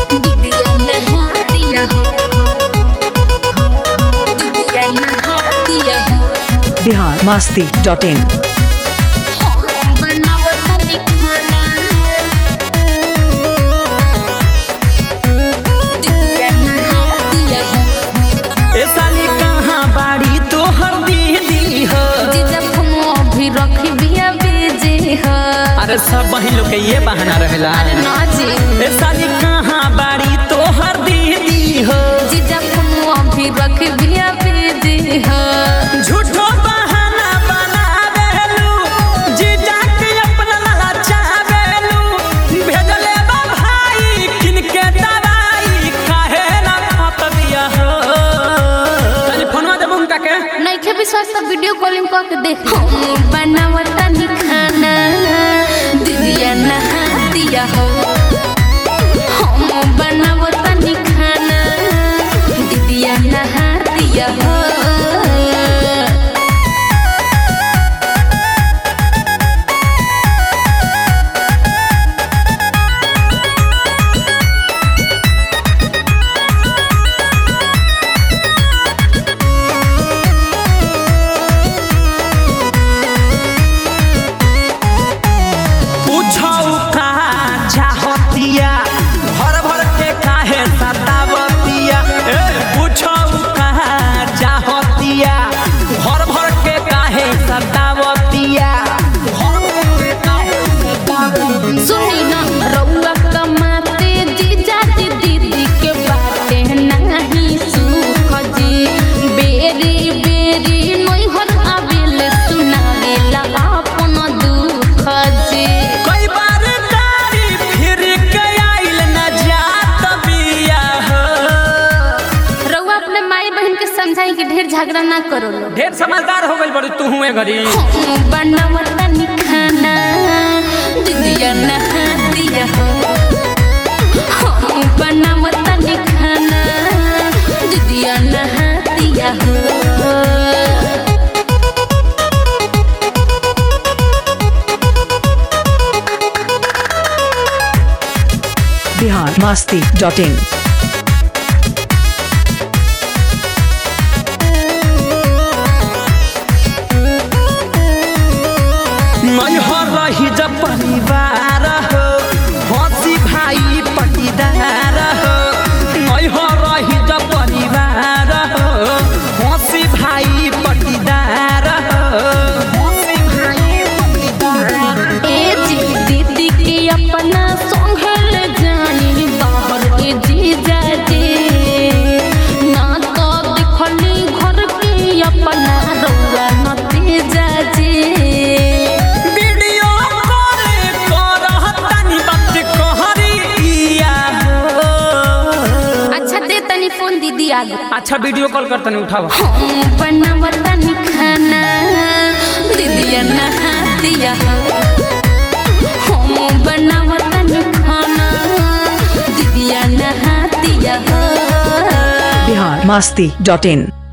biharmasti.in अरे सब बहन लोग के ये बहाना रहेला। ए साली कहाँ बाड़ी तोहर दीदी हो, जीजा फोनवा भी रख बिया भेजे हो। झूठो बहाना बनावेलू, जीजा के अपना लाला चावेलू। भेजले बा भाई किनके दवाई, काहे ना खात दिया हो। साली फोनवा दे बुंका के नहीं के विश्वास तो वीडियो कॉलिंग करके देख। बनावता नि खाना दीदिया नहा दिया हो। हम बनावता नि खाना दीदिया नहा दिया हो। ढेर झगड़ा ना करो, ढेर समझदार हो गई बड़ी तू हुए घरी। बनावता नि खाना दीदिया नहा दिया हो। बनावता नि खाना दीदिया नहा दिया हो। biharmasti.in रही जब परिवार हो, हंसी भाई पटीदार हो। नहीं हो रही जब परिवार हो, हंसी भाई पटीदार हो। दीदी के अपना संघल जानी बाहर के जीजा जी ना तो दिखली घर के अपना रउआ न तेजा जी। फोन दीदी आ गई। अच्छा वीडियो कॉल करते नहीं उठाओ। बनावता नि खाना दीदिया नहा दिया हो। हम बनावता नि खाना दीदिया नहा दिया हो। biharmasti.in